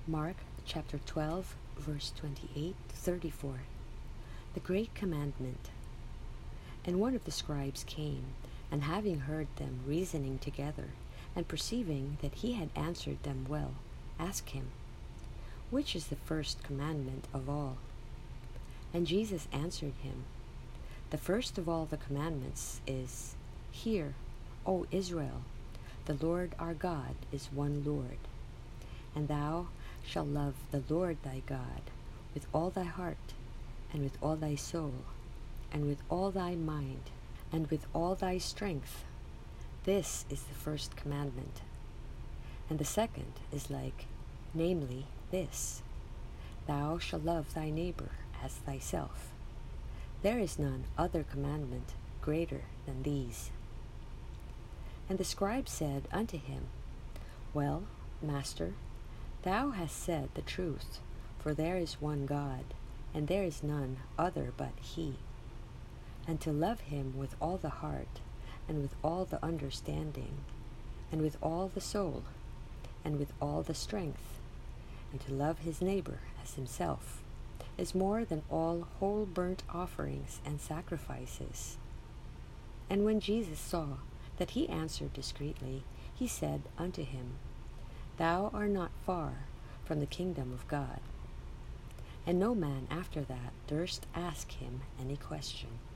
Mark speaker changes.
Speaker 1: Mark chapter 12, verse 28 to 34. The Great Commandment. And one of the scribes came, and having heard them reasoning together, and perceiving that he had answered them well, asked him, Which is the first commandment of all? And Jesus answered him, The first of all the commandments is, Hear, O Israel, the Lord our God is one Lord. And thou shalt love the Lord thy God with all thy heart, and with all thy soul, and with all thy mind, and with all thy strength. This is the first commandment. And the second is like, namely this, Thou shalt love thy neighbor as thyself. There is none other commandment greater than these. And the scribe said unto him, Well, Master, thou hast said the truth, for there is one God, and there is none other but He. And to love Him with all the heart, and with all the understanding, and with all the soul, and with all the strength, and to love his neighbor as himself, is more than all whole burnt offerings and sacrifices. And when Jesus saw that he answered discreetly, he said unto him, Thou art not far from the kingdom of God. And no man after that durst ask him any question.